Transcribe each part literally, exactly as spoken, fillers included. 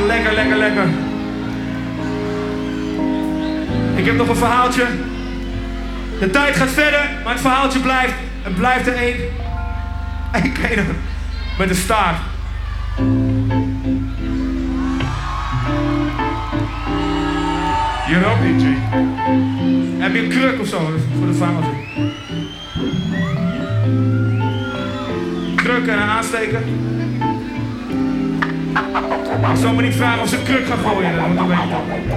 lekker, lekker, lekker. Ik heb nog een verhaaltje. De tijd gaat verder, maar het verhaaltje blijft. Het blijft er één. Eén keer met een staart. Hier ook niet, G. Heb je een kruk of zo voor de verhaaltje? Kruk en aansteken. Ik zal me niet vragen of ze een kruk gaan gooien. Dat moet ik weten.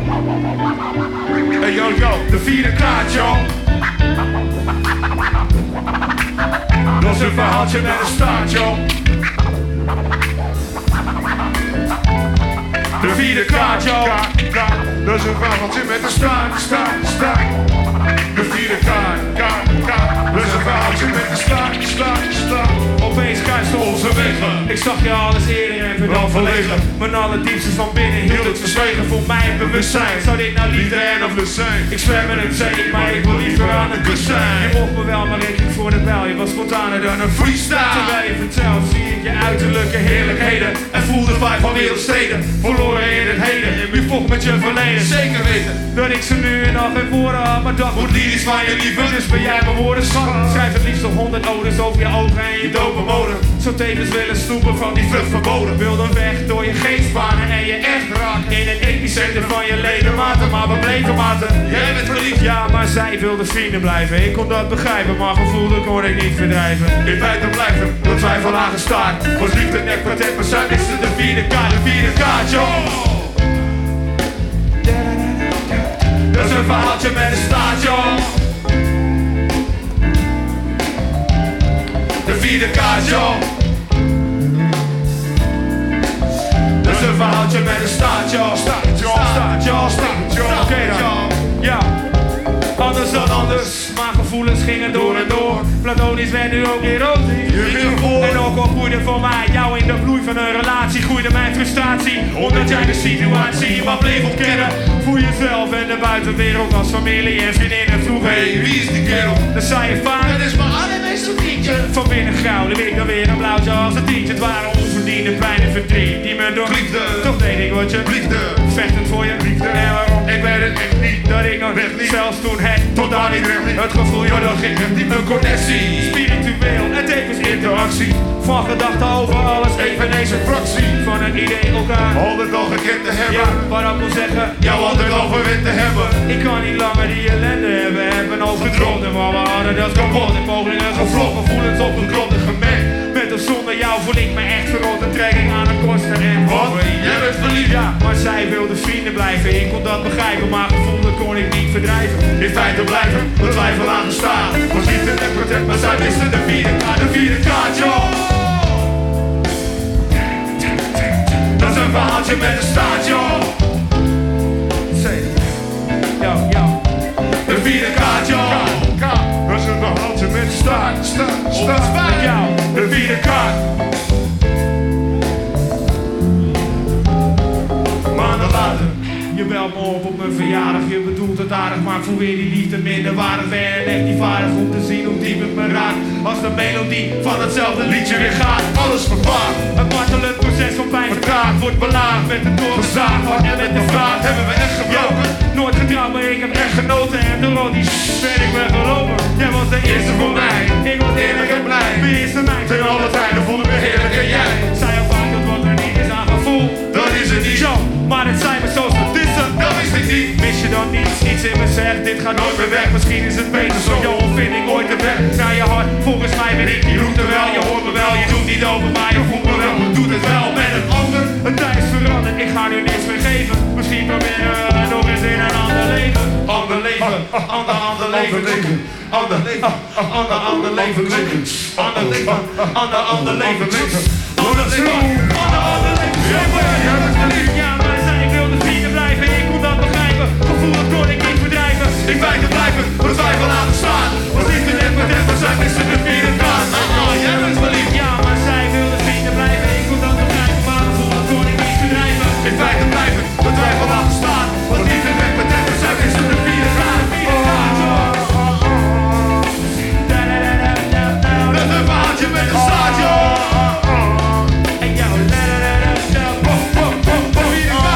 Hey yo yo, de vierde kaart yo. Dat is een verhaaltje met een staart yo. De vierde kaart yo. Dat is een verhaaltje met een staart, staart, staart. De vierde kaart, kaart, kaart. Dat is een verhaaltje met een staart, staart, staart. Opeens kruisten onze wegen. Ik zag je al eens eerder en werd dan verlegen. Mijn allerdiepste van binnen hield het verzwegen. Voor mij een bewustzijn. Zou dit nou liefde en of lust zijn? Ik zwem in het zee, maar ik wil liever aan de kust zijn. Je mocht me wel, maar ik ging voor de bel. Je was spontaner dan een freestyle. Terwijl je vertelt, zie ik je uiterlijke heerlijkheden. En voel de vibe van wereldsteden. Verloren in het heden. Wie vocht met je verleden? Zeker weten dat ik ze nu en al geen woorden had. Maar dat wordt lyrisch van je liefde. Dus ben jij mijn woordenschat. Schrijf het liefst nog honderd odes over je ogen en je dope mode. Zo tevens willen snoepen van die vlucht verboden. Wil dan weg door je geestbanen en je echt raken. In het epicenter van je ledematen. Maar we bleven maten. Jij bent verliefd. Ja, maar zij wilde vrienden blijven. Ik kon dat begrijpen, maar gevoel dat kon ik niet verdrijven. In feite blijft er door twijfel aan gestaard. Was liefde nek patent, maar zij miste de vierde kaart. De vierde kaart, yo. Dat is een verhaaltje met een staart, yo. De vierde kaart, yo. Dat is een verhaaltje met een staart, yo. Staart, yo, staart, yo, staart, yo. Oké dan, ja. Anders dan anders, maar gevoelens gingen door en door. Platonisch werd nu ook erotisch. En ook al groeide voor mij jou in de bloei van een relatie, groeide mijn frustratie. Omdat jij de situatie maar bleef ontkennen. Voor jezelf en de buitenwereld als familie en vriendinnen vroeg. Hey, wie is die kerel? Dan zei je vaak, dat is mijn allermeeste vriendje. Van binnen grauwde ik dan weer een blauwtje als een tientje. Het waren onverdiende pijn en verdriet die me door liefde. Toch deed ik wat je liefde. Vechtend voor je liefde. En waarom? Ik weet het echt niet. Dat ik nog recht liep. Zelfs toen het tot aan niet recht liep. Het gevoel, joh, dat ging het niet. Een connectie. Spiritueel en tevens interactie. Van gedachten over alles, eveneens een fractie. Van een idee elkaar altijd al gekend te hebben. Ja, waarop wil zeggen, jou altijd al verwend te hebben. Ik kan niet langer die ellende hebben. Hebben overdroomd en maar we hadden dat kapot. En pogingen gevlogd, gevoelens op de grond en gemengd. Met of zonder jou voel ik me echt verrot. En trek ik aan een kosten en wat? Jij bent verliefd. Ja, maar zij wilde vrienden blijven. Ik kon dat begrijpen, maar gevoel dat kon ik niet verdrijven. In feite blijven, de twijfel aan gestaan. Was niet te net protect, maar zij wisten de vierde kaart, de vierde kaart, joh. Dat is een verhaaltje met een staart, joh. Zeg, yo, yo. De vierde kaart, joh. Dat is een verhaaltje met een staart, staart, staart. Jou, de vierde kaart. Maanden later, je belt me op op mijn verjaardag. Je bedoelt het aardig, maar voel weer die liefde minder waardig. Ben je echt niet vaardig om te zien hoe diep het me raakt. Als de melodie van hetzelfde liedje weer gaat. Alles vervaagt. Het martelend proces van pijn vertraagd. Wordt belaagd met een doorgezaagd hart en met de vraag. Hebben we echt gebroken? Nooit getrouwd, maar ik heb echt genoten. En door al die shit ben ik weggelopen. Jij was de eerste voor mij. Ik was eerlijk en blij. Beheerste mij ten alle tijden, voelde me heerlijk en jij. Zij al vaak dat wat er niet is aan gevoel. Dat is het niet. Yo, maar het zijn me zo statissen. Dat wist ik niet. Mis je dan niets? Iets in me zegt, dit gaat nooit meer weg. Misschien is het beter zo. Yo, of vind ik ooit de weg naar je hart. Volgens mij ben ik die route wel. Je hoort me wel, je doet niet open, maar je voelt me wel. Doet het wel met een ander. Het tijd is veranderd, ik ga nu niks meer geven. Misschien proberen we nog eens in een ander leven. Ander leven, ander, ander leven. Ander leven, ander, ander leven. Ander leven, ander, ander leven. Ander leven, ander, ander leven. Ja, maar zij wilde vrienden blijven, ik kon dat begrijpen. Gevoel dat kon ik niet verdrijven. In feite blijven, we twijfel aan het staan. Was niet te net met hem, maar zij wisten de vierde kaart. Oh, jij bent verliefd. Ja, maar zij wilde vrienden blijven, ik kon dat begrijpen. Maar gevoel dat kon ik niet verdrijven. In feite blijven, we twijfel aan het staan. Was niet te net met hem, maar zij wisten de vierde kaart. Dat is een verhaaltje met een staart, joh. En jou, la la la la la.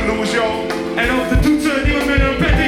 Louis Joe. En op de toetsen niemand met een pet